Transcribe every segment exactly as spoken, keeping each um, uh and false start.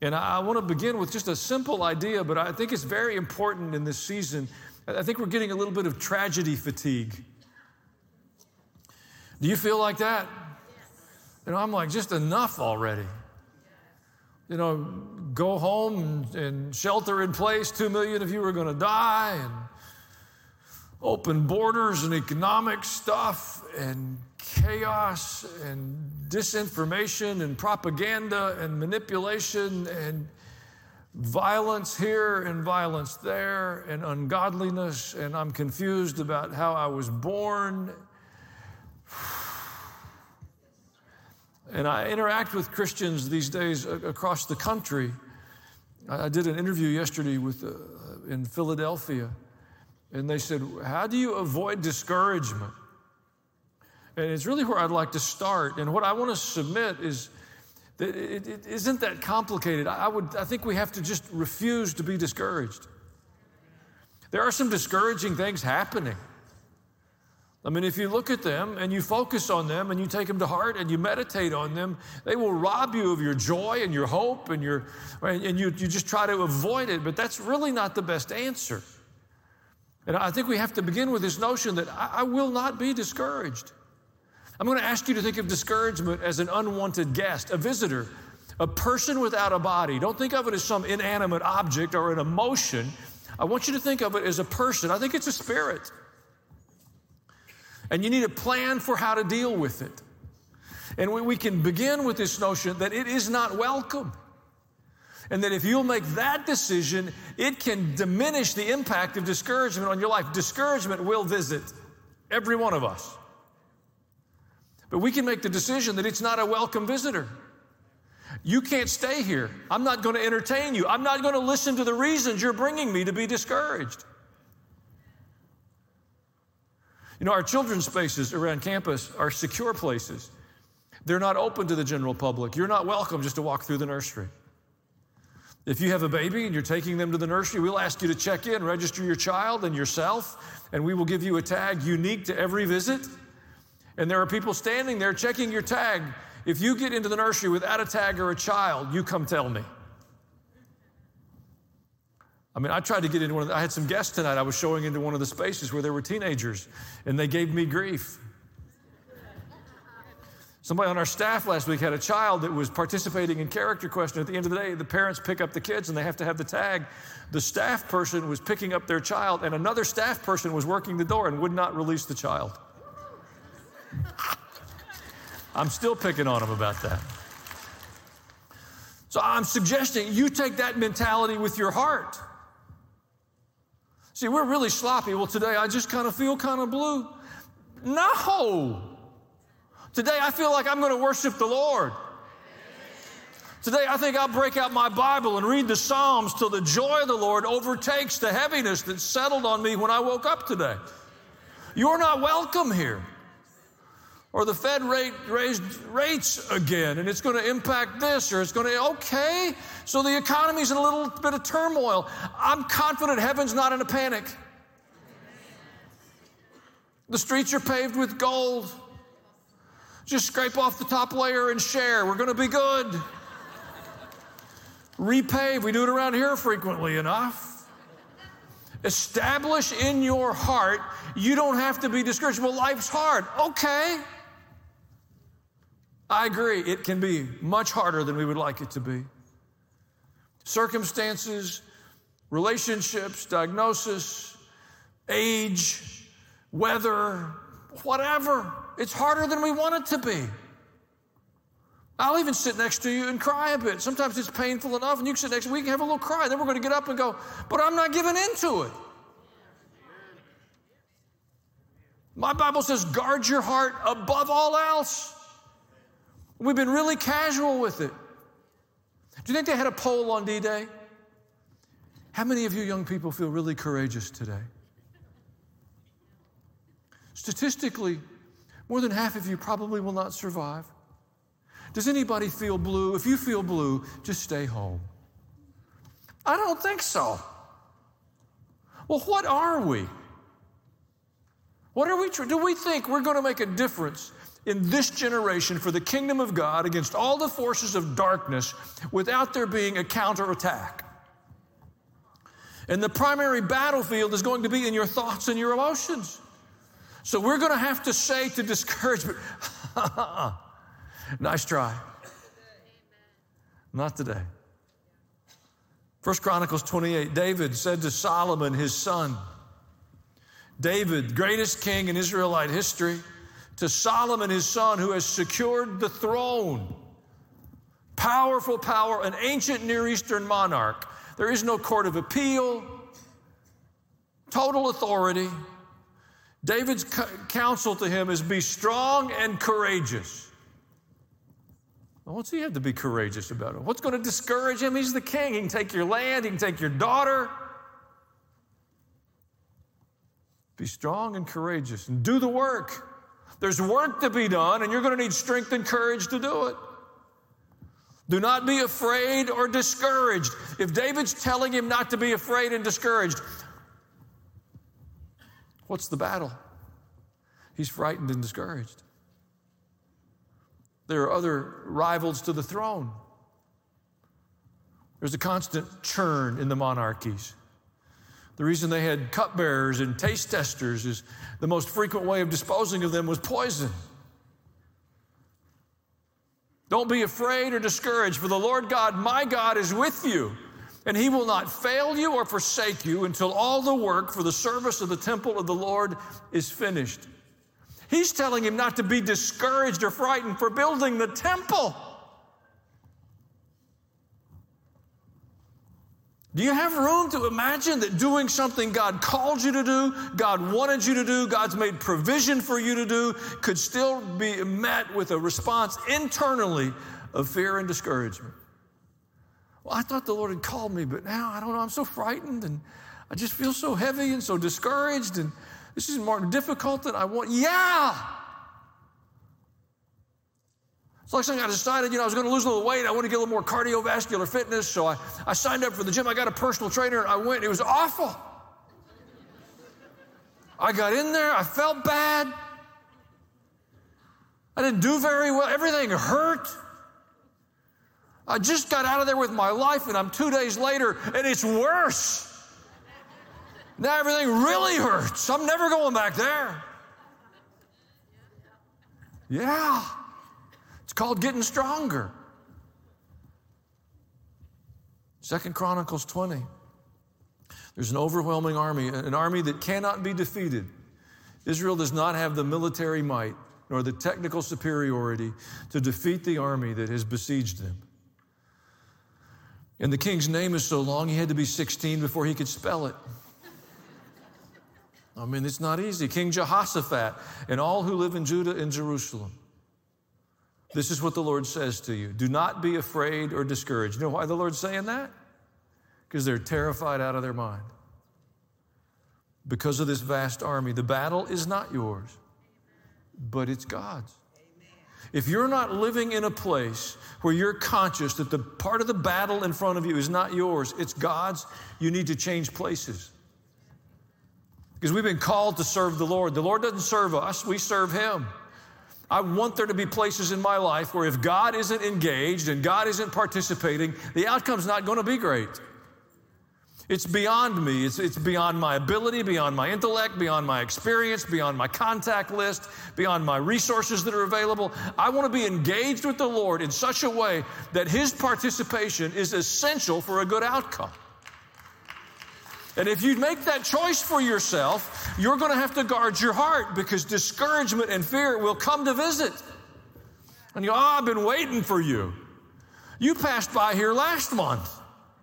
And I, I want to begin with just a simple idea, but I think it's very important in this season. I think we're getting a little bit of tragedy fatigue. Do you feel like that? You know, I'm like, just enough already. You know, go home and, and shelter in place. Two million of you are going to die, and open borders and economic stuff and chaos and disinformation and propaganda and manipulation and violence here and violence there and ungodliness, and I'm confused about how I was born. And I interact with Christians these days across the country. I did an interview yesterday with uh, in Philadelphia, and they said, how do you avoid discouragement? And it's really where I'd like to start. And what I want to submit is that it, it isn't that complicated. I would, I think we have to just refuse to be discouraged. There are some discouraging things happening. I mean, if you look at them and you focus on them and you take them to heart and you meditate on them, they will rob you of your joy and your hope and your and you, you just try to avoid it. But that's really not the best answer. And I think we have to begin with this notion that I, I will not be discouraged. I'm going to ask you to think of discouragement as an unwanted guest, a visitor, a person without a body. Don't think of it as some inanimate object or an emotion. I want you to think of it as a person. I think it's a spirit. And you need a plan for how to deal with it. And we, we can begin with this notion that it is not welcome. And that if you'll make that decision, it can diminish the impact of discouragement on your life. Discouragement will visit every one of us. But we can make the decision that it's not a welcome visitor. You can't stay here. I'm not going to entertain you. I'm not going to listen to the reasons you're bringing me to be discouraged. You know, our children's spaces around campus are secure places. They're not open to the general public. You're not welcome just to walk through the nursery. If you have a baby and you're taking them to the nursery, we'll ask you to check in, register your child and yourself, and we will give you a tag unique to every visit. And there are people standing there checking your tag. If you get into the nursery without a tag or a child, you come tell me. I mean, I tried to get into one of the, I had some guests tonight. I was showing into one of the spaces where there were teenagers, and they gave me grief. Somebody on our staff last week had a child that was participating in character question. At the end of the day, the parents pick up the kids, and they have to have the tag. The staff person was picking up their child, and another staff person was working the door and would not release the child. I'm still picking on them about that. So I'm suggesting you take that mentality with your heart. See, we're really sloppy. Well, today I just kind of feel kind of blue. No. Today I feel like I'm going to worship the Lord. Today I think I'll break out my Bible and read the Psalms till the joy of the Lord overtakes the heaviness that settled on me when I woke up today. You're not welcome here. Or the Fed rate raised rates again, and it's going to impact this, or it's going to, okay, so the economy's in a little bit of turmoil. I'm confident heaven's not in a panic. The streets are paved with gold. Just scrape off the top layer and share. We're going to be good. Repave. We do it around here frequently enough. Establish in your heart, you don't have to be discouraged. Well, life's hard. Okay. I agree, it can be much harder than we would like it to be. Circumstances, relationships, diagnosis, age, weather, whatever. It's harder than we want it to be. I'll even sit next to you and cry a bit. Sometimes it's painful enough, and you can sit next to me, we can have a little cry. Then we're going to get up and go, but I'm not giving into it. My Bible says, guard your heart above all else. We've been really casual with it. Do you think they had a poll on D-Day? How many of you young people feel really courageous today? Statistically, more than half of you probably will not survive. Does anybody feel blue? If you feel blue, just stay home. I don't think so. Well, what are we? What are we? Do we think we're going to make a difference in this generation for the kingdom of God against all the forces of darkness without there being a counterattack. And the primary battlefield is going to be in your thoughts and your emotions. So we're going to have to say to discouragement, nice try. Not today. First Chronicles twenty-eight, David said to Solomon, his son, David, greatest king in Israelite history, to Solomon, his son, who has secured the throne, powerful power, an ancient Near Eastern monarch. There is no court of appeal, total authority. David's counsel to him is be strong and courageous. Well, what's he have to be courageous about it? What's going to discourage him? He's the king. He can take your land. He can take your daughter. Be strong and courageous and do the work. There's work to be done, and you're going to need strength and courage to do it. Do not be afraid or discouraged. If David's telling him not to be afraid and discouraged, what's the battle? He's frightened and discouraged. There are other rivals to the throne. There's a constant churn in the monarchies. The reason they had cupbearers and taste testers is the most frequent way of disposing of them was poison. Don't be afraid or discouraged, for the Lord God, my God, is with you, and he will not fail you or forsake you until all the work for the service of the temple of the Lord is finished. He's telling him not to be discouraged or frightened for building the temple. Do you have room to imagine that doing something God called you to do, God wanted you to do, God's made provision for you to do, could still be met with a response internally of fear and discouragement? Well, I thought the Lord had called me, but now I don't know, I'm so frightened and I just feel so heavy and so discouraged, and this is more difficult than I want. Yeah! It's like something I decided, you know, I was going to lose a little weight. I want to get a little more cardiovascular fitness, so I, I signed up for the gym. I got a personal trainer, and I went. It was awful. I got in there. I felt bad. I didn't do very well. Everything hurt. I just got out of there with my life, and I'm two days later, and it's worse. Now everything really hurts. I'm never going back there. Yeah. It's called getting stronger. Second Chronicles twenty. There's an overwhelming army, an army that cannot be defeated. Israel does not have the military might nor the technical superiority to defeat the army that has besieged them. And the king's name is so long, he had to be sixteen before he could spell it. I mean, it's not easy. King Jehoshaphat and all who live in Judah and Jerusalem. This is what the Lord says to you. Do not be afraid or discouraged. You know why the Lord's saying that? Because they're terrified out of their mind. Because of this vast army. The battle is not yours, but it's God's. If you're not living in a place where you're conscious that the part of the battle in front of you is not yours, it's God's, you need to change places. Because we've been called to serve the Lord. The Lord doesn't serve us, we serve him. I want there to be places in my life where if God isn't engaged and God isn't participating, the outcome's not going to be great. It's beyond me. It's, it's beyond my ability, beyond my intellect, beyond my experience, beyond my contact list, beyond my resources that are available. I want to be engaged with the Lord in such a way that his participation is essential for a good outcome. And if you make that choice for yourself, you're going to have to guard your heart, because discouragement and fear will come to visit. And you go, oh, I've been waiting for you. You passed by here last month.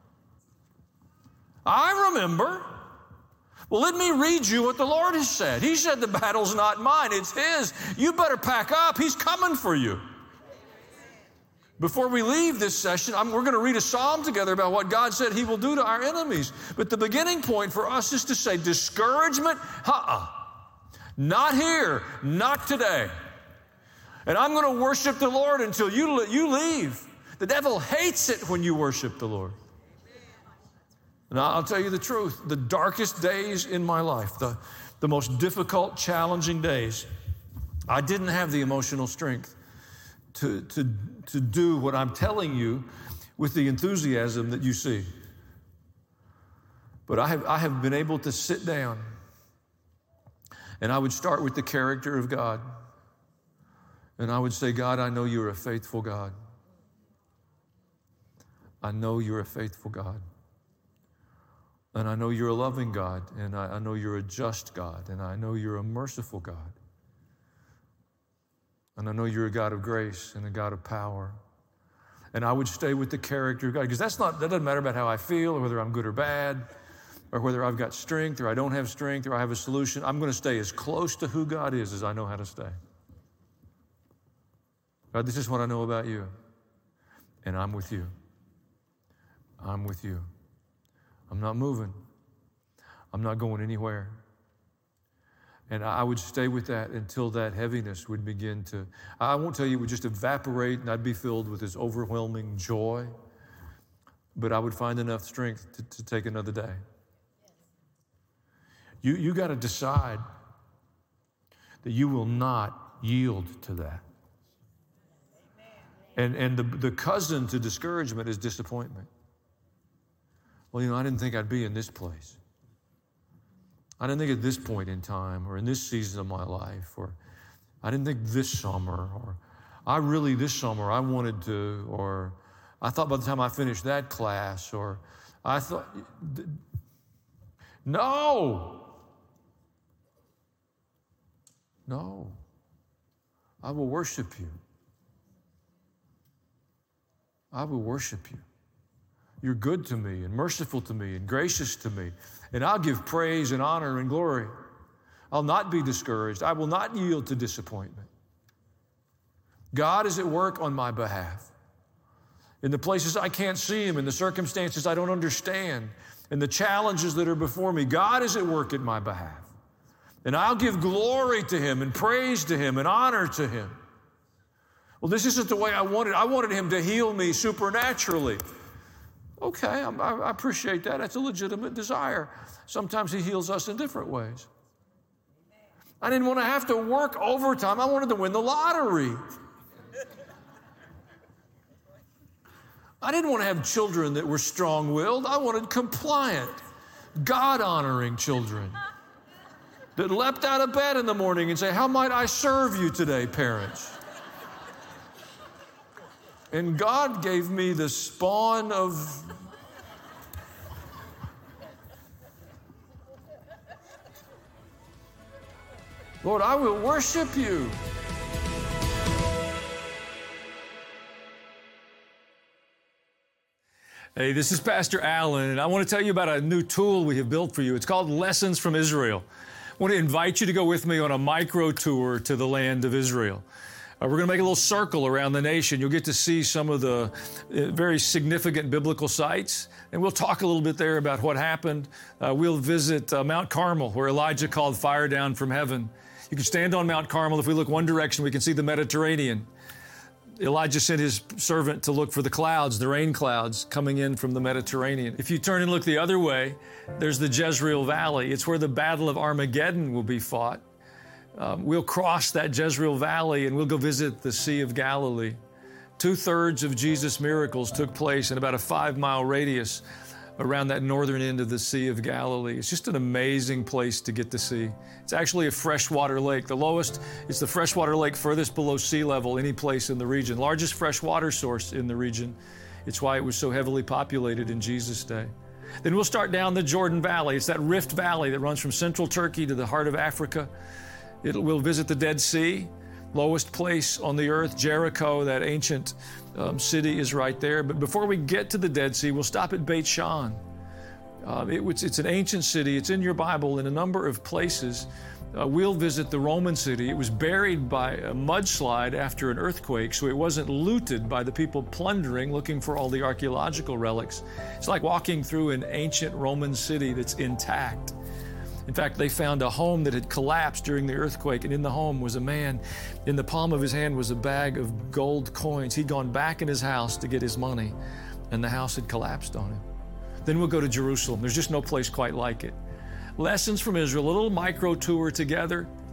I remember. Well, let me read you what the Lord has said. He said the battle's not mine, it's his. You better pack up. He's coming for you. Before we leave this session, I'm, we're going to read a psalm together about what God said he will do to our enemies. But the beginning point for us is to say, discouragement, uh-uh. Not here, not today. And I'm going to worship the Lord until you, you leave. The devil hates it when you worship the Lord. And I'll tell you the truth, the darkest days in my life, the, the most difficult, challenging days, I didn't have the emotional strength to, to, to do what I'm telling you with the enthusiasm that you see. But I have, I have been able to sit down, and I would start with the character of God. And I would say, God, I know you're a faithful God. I know you're a faithful God. And I know you're a loving God. And I, I know you're a just God. And I know you're a merciful God. And I know you're a God of grace and a God of power. And I would stay with the character of God, because that's not, that doesn't matter about how I feel or whether I'm good or bad, or whether I've got strength or I don't have strength or I have a solution. I'm going to stay as close to who God is as I know how to stay. God, this is what I know about you, and I'm with you. I'm with you. I'm not moving. I'm not going anywhere. And I would stay with that until that heaviness would begin to, I won't tell you it would just evaporate and I'd be filled with this overwhelming joy, but I would find enough strength to, to take another day. You, you got to decide that you will not yield to that. And, and the, the cousin to discouragement is disappointment. Well, you know, I didn't think I'd be in this place. I didn't think at this point in time or in this season of my life, or I didn't think this summer, or I really, this summer, I wanted to, or I thought by the time I finished that class, or I thought, no. No. I will worship you. I will worship you. You're good to me and merciful to me and gracious to me. And I'll give praise and honor and glory. I'll not be discouraged. I will not yield to disappointment. God is at work on my behalf. In the places I can't see Him, in the circumstances I don't understand, in the challenges that are before me, God is at work at my behalf. And I'll give glory to Him and praise to Him and honor to Him. Well, this isn't the way I wanted. I wanted Him to heal me supernaturally. Okay, I, I appreciate that. That's a legitimate desire. Sometimes He heals us in different ways. I didn't want to have to work overtime. I wanted to win the lottery. I didn't want to have children that were strong-willed. I wanted compliant, God-honoring children that leapt out of bed in the morning and say, how might I serve you today, parents? And God gave me the spawn of Lord, I will worship you. Hey, this is Pastor Allen, and I want to tell you about a new tool we have built for you. It's called Lessons from Israel. I want to invite you to go with me on a micro tour to the land of Israel. Uh, we're going to make a little circle around the nation. You'll get to see some of the uh, very significant biblical sites, and we'll talk a little bit there about what happened. Uh, we'll visit uh, Mount Carmel, where Elijah called fire down from heaven. You can stand on Mount Carmel. If we look one direction, we can see the Mediterranean. Elijah sent his servant to look for the clouds, the rain clouds coming in from the Mediterranean. If you turn and look the other way, there's the Jezreel Valley. It's where the Battle of Armageddon will be fought. Um, we'll cross that Jezreel Valley and we'll go visit the Sea of Galilee. Two-thirds of Jesus' miracles took place in about a five-mile radius around that northern end of the Sea of Galilee. It's just an amazing place to get to see. It's actually a freshwater lake. The lowest, it's the freshwater lake furthest below sea level any place in the region. Largest freshwater source in the region. It's why it was so heavily populated in Jesus' day. Then we'll start down the Jordan Valley. It's that Rift Valley that runs from central Turkey to the heart of Africa. It, we'll visit the Dead Sea, lowest place on the earth. Jericho, that ancient um, city, is right there. But before we get to the Dead Sea, we'll stop at Beit Shan. Uh, it, it's, it's an ancient city. It's in your Bible in a number of places. Uh, we'll visit the Roman city. It was buried by a mudslide after an earthquake, so it wasn't looted by the people plundering, looking for all the archaeological relics. It's like walking through an ancient Roman city that's intact. In fact, they found a home that had collapsed during the earthquake, and in the home was a man. In the palm of his hand was a bag of gold coins. He'd gone back in his house to get his money, and the house had collapsed on him. Then we'll go to Jerusalem. There's just no place quite like it. Lessons from Israel, a little micro tour together.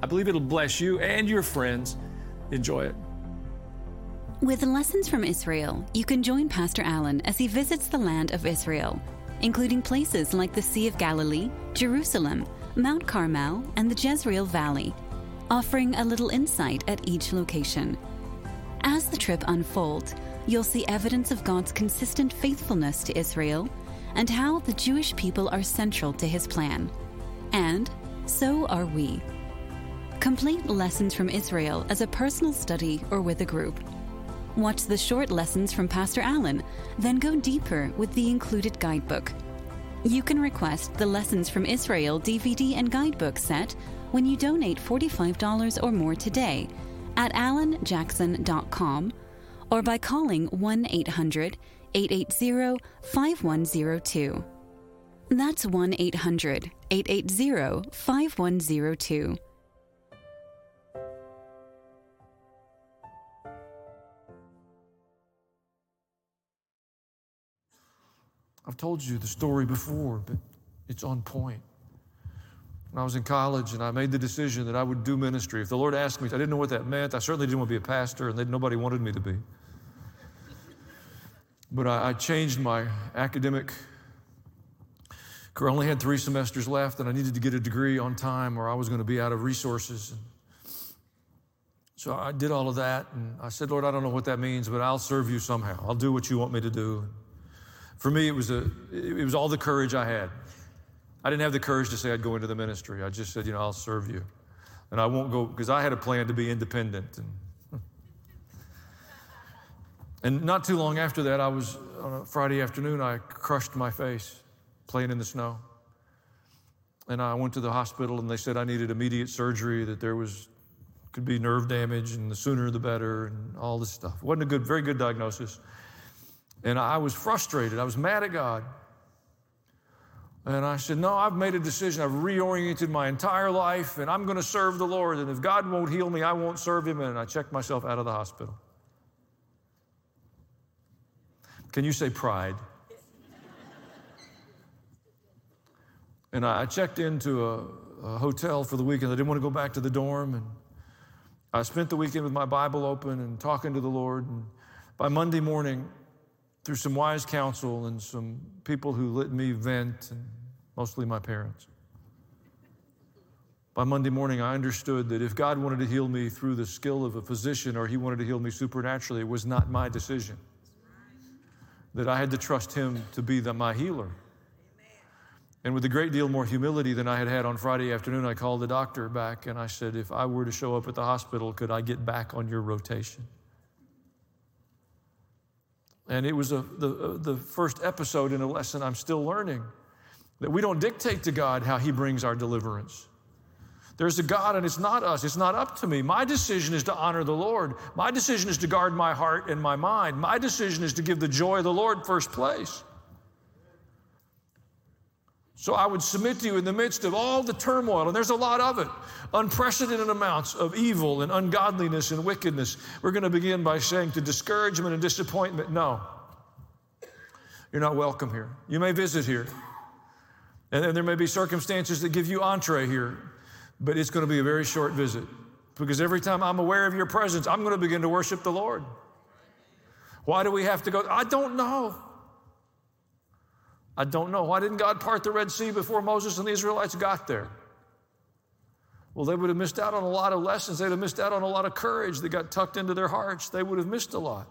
I believe it'll bless you and your friends. Enjoy it. With Lessons from Israel, you can join Pastor Allen as he visits the land of Israel, including places like the Sea of Galilee, Jerusalem, Mount Carmel, and the Jezreel Valley, offering a little insight at each location. As the trip unfolds, you'll see evidence of God's consistent faithfulness to Israel and how the Jewish people are central to his plan. And so are we. Complete Lessons from Israel as a personal study or with a group. Watch the short lessons from Pastor Allen, then go deeper with the included guidebook. You can request the Lessons from Israel D V D and guidebook set when you donate forty-five dollars or more today at alan jackson dot com or by calling one eight hundred, eight eight zero, five one zero two. That's one eight hundred, eight eight zero, five one zero two. I've told you the story before, but it's on point. When I was in college and I made the decision that I would do ministry, if the Lord asked me, I didn't know what that meant. I certainly didn't want to be a pastor, and nobody wanted me to be. But I, I changed my academic career. I only had three semesters left, and I needed to get a degree on time or I was going to be out of resources. And so I did all of that, and I said, Lord, I don't know what that means, but I'll serve you somehow. I'll do what you want me to do. For me, it was a, it was all the courage I had. I didn't have the courage to say I'd go into the ministry. I just said, you know, I'll serve you. And I won't go, because I had a plan to be independent. And, and not too long after that, I was, on a Friday afternoon, I crushed my face playing in the snow. And I went to the hospital, and they said I needed immediate surgery, that there was, could be nerve damage, and the sooner the better, and all this stuff. It wasn't a good, very good diagnosis. And I was frustrated. I was mad at God. And I said, no, I've made a decision. I've reoriented my entire life, and I'm going to serve the Lord. And if God won't heal me, I won't serve him. And I checked myself out of the hospital. Can you say pride? And I checked into a, a hotel for the weekend. I didn't want to go back to the dorm. And I spent the weekend with my Bible open and talking to the Lord. And by Monday morning, through some wise counsel and some people who let me vent, and mostly my parents, by Monday morning, I understood that if God wanted to heal me through the skill of a physician or he wanted to heal me supernaturally, it was not my decision. That I had to trust him to be the, my healer. And with a great deal more humility than I had had on Friday afternoon, I called the doctor back and I said, if I were to show up at the hospital, could I get back on your rotation? And it was a, the, the first episode in a lesson I'm still learning, that we don't dictate to God how he brings our deliverance. There's a God, and it's not us. It's not up to me. My decision is to honor the Lord. My decision is to guard my heart and my mind. My decision is to give the joy of the Lord first place. So I would submit to you in the midst of all the turmoil, and there's a lot of it, unprecedented amounts of evil and ungodliness and wickedness. We're going to begin by saying to discouragement and disappointment, no, you're not welcome here. You may visit here, and, and there may be circumstances that give you entree here, but it's going to be a very short visit, because every time I'm aware of your presence, I'm going to begin to worship the Lord. Why do we have to go? I don't know. I don't know. Why didn't God part the Red Sea before Moses and the Israelites got there? Well, they would have missed out on a lot of lessons. They'd have missed out on a lot of courage that got tucked into their hearts. They would have missed a lot.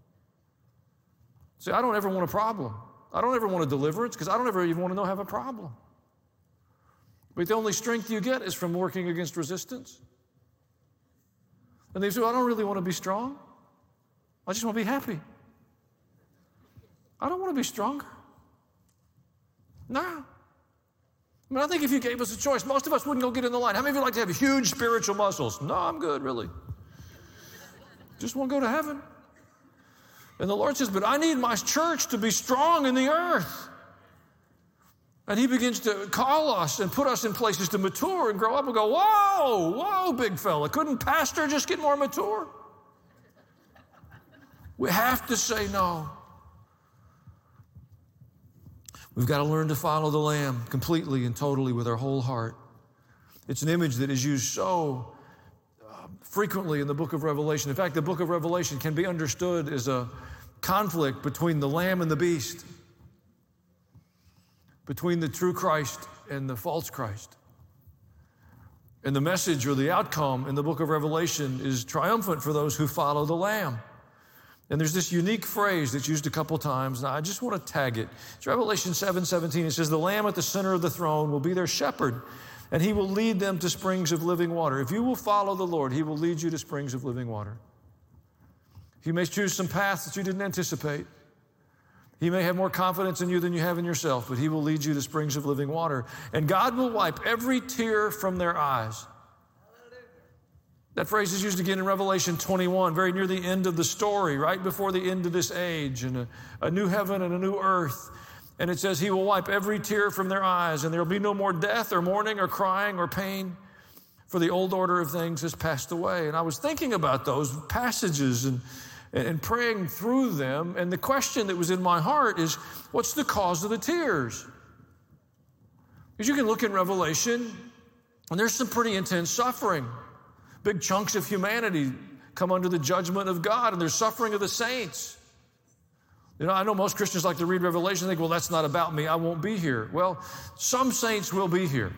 See, I don't ever want a problem. I don't ever want a deliverance because I don't ever even want to know have a problem. But the only strength you get is from working against resistance. And they say, well, I don't really want to be strong. I just want to be happy. I don't want to be stronger. No. I mean, I think if you gave us a choice, most of us wouldn't go get in the line. How many of you like to have huge spiritual muscles? No, I'm good, really. Just want to go to heaven. And the Lord says, but I need my church to be strong in the earth. And he begins to call us and put us in places to mature and grow up and go, whoa, whoa, big fella. Couldn't pastor just get more mature? We have to say no. We've got to learn to follow the Lamb completely and totally with our whole heart. It's an image that is used so uh, frequently in the book of Revelation. In fact, the book of Revelation can be understood as a conflict between the Lamb and the beast, between the true Christ and the false Christ. And the message or the outcome in the book of Revelation is triumphant for those who follow the Lamb. And there's this unique phrase that's used a couple times, and I just want to tag it. It's Revelation seven seventeen. It says, the Lamb at the center of the throne will be their shepherd, and he will lead them to springs of living water. If you will follow the Lord, he will lead you to springs of living water. He may choose some paths that you didn't anticipate. He may have more confidence in you than you have in yourself, but he will lead you to springs of living water. And God will wipe every tear from their eyes. That phrase is used again in Revelation twenty-one, very near the end of the story, right before the end of this age, and a, a new heaven and a new earth. And it says he will wipe every tear from their eyes, and there will be no more death or mourning or crying or pain, for the old order of things has passed away. And I was thinking about those passages and, and praying through them, and the question that was in my heart is, what's the cause of the tears? Because you can look in Revelation, and there's some pretty intense suffering. Big chunks of humanity come under the judgment of God, and there's suffering of the saints. You know, I know most Christians like to read Revelation and think, well, that's not about me. I won't be here. Well, some saints will be here.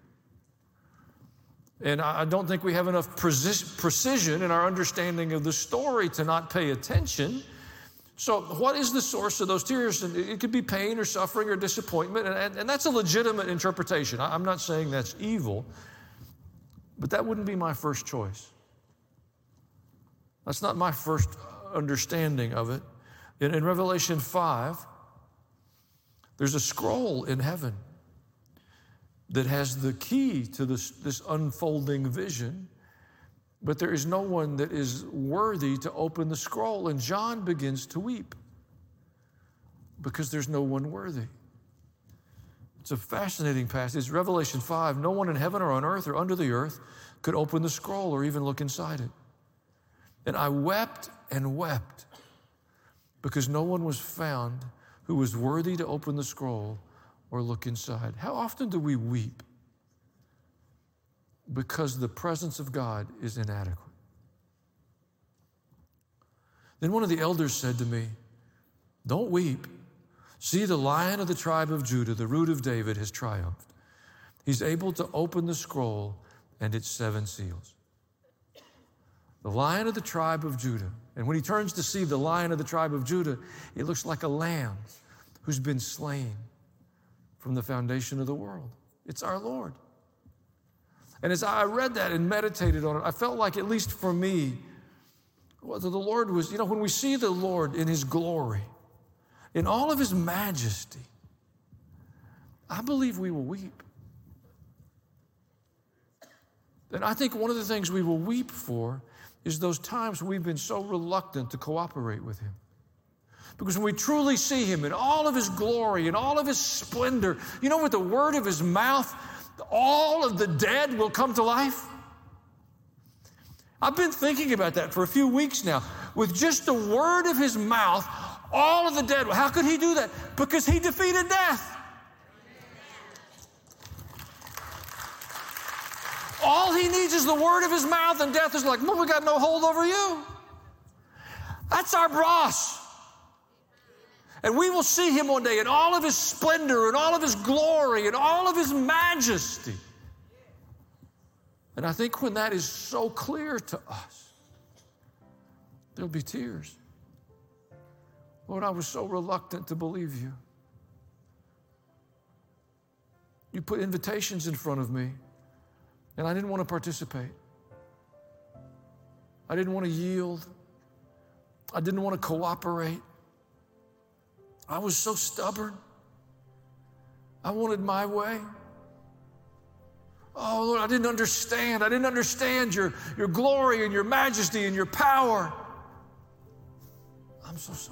And I don't think we have enough precision in our understanding of the story to not pay attention. So what is the source of those tears? And it could be pain or suffering or disappointment, and, and that's a legitimate interpretation. I'm not saying that's evil. But that wouldn't be my first choice. That's not my first understanding of it. In, in Revelation five, there's a scroll in heaven that has the key to this, this unfolding vision, but there is no one that is worthy to open the scroll. And John begins to weep because there's no one worthy. It's a fascinating passage. Revelation five, no one in heaven or on earth or under the earth could open the scroll or even look inside it. And I wept and wept because no one was found who was worthy to open the scroll or look inside. How often do we weep? Because the presence of God is inadequate. Then one of the elders said to me, don't weep. See, the Lion of the tribe of Judah, the Root of David, has triumphed. He's able to open the scroll and its seven seals. The Lion of the tribe of Judah. And when he turns to see the Lion of the tribe of Judah, it looks like a lamb who's been slain from the foundation of the world. It's our Lord. And as I read that and meditated on it, I felt like, at least for me, well, the Lord was, you know, when we see the Lord in his glory, in all of his majesty, I believe we will weep. And I think one of the things we will weep for is those times we've been so reluctant to cooperate with him. Because when we truly see him in all of his glory and all of his splendor, you know, with the word of his mouth, all of the dead will come to life. I've been thinking about that for a few weeks now. With just the word of his mouth, all of the dead. How could he do that? Because he defeated death. All he needs is the word of his mouth, and death is like, well, we got no hold over you. That's our boss. And we will see him one day in all of his splendor and all of his glory and all of his majesty. And I think when that is so clear to us, there'll be tears. Lord, I was so reluctant to believe you. You put invitations in front of me, and I didn't want to participate. I didn't want to yield. I didn't want to cooperate. I was so stubborn. I wanted my way. Oh, Lord, I didn't understand. I didn't understand your, your glory and your majesty and your power. I'm so sorry.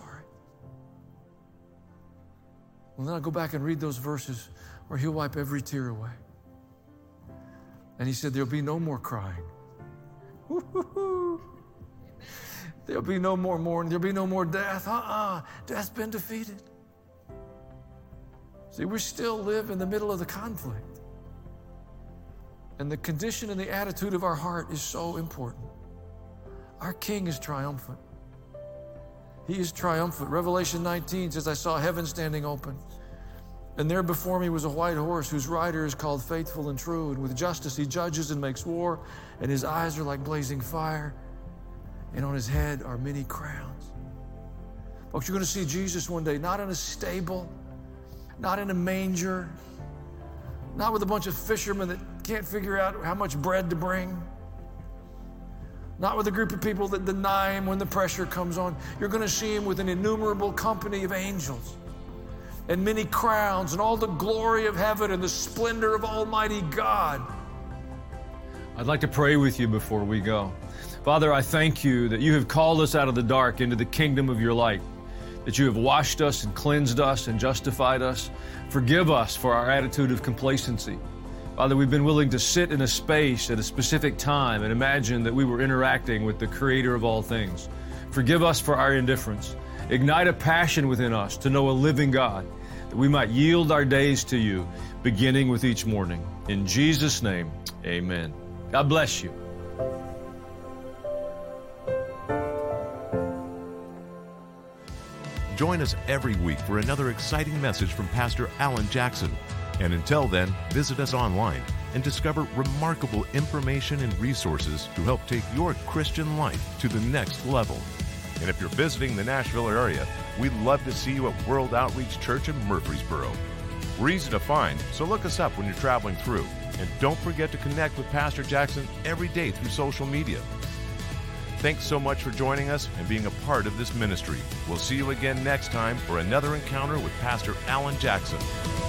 Well, then I go back and read those verses where he'll wipe every tear away. And he said, there'll be no more crying. Woo-hoo-hoo. There'll be no more mourning. There'll be no more death. Uh-uh. Death's been defeated. See, we still live in the middle of the conflict. And the condition and the attitude of our heart is so important. Our King is triumphant. He is triumphant. Revelation nineteen says, I saw heaven standing open, and there before me was a white horse whose rider is called Faithful and True, and with justice he judges and makes war, and his eyes are like blazing fire, and on his head are many crowns. Folks, you're going to see Jesus one day, not in a stable, not in a manger, not with a bunch of fishermen that can't figure out how much bread to bring, not with a group of people that deny him when the pressure comes on. You're going to see him with an innumerable company of angels and many crowns and all the glory of heaven and the splendor of Almighty God. I'd like to pray with you before we go. Father, I thank you that you have called us out of the dark into the kingdom of your light, that you have washed us and cleansed us and justified us. Forgive us for our attitude of complacency. Father, we've been willing to sit in a space at a specific time and imagine that we were interacting with the Creator of all things. Forgive us for our indifference. Ignite a passion within us to know a living God, that we might yield our days to you, beginning with each morning. In Jesus' name, amen. God bless you. Join us every week for another exciting message from Pastor Alan Jackson. And until then, visit us online and discover remarkable information and resources to help take your Christian life to the next level. And if you're visiting the Nashville area, we'd love to see you at World Outreach Church in Murfreesboro. We're easy to find, so look us up when you're traveling through. And don't forget to connect with Pastor Jackson every day through social media. Thanks so much for joining us and being a part of this ministry. We'll see you again next time for another encounter with Pastor Alan Jackson.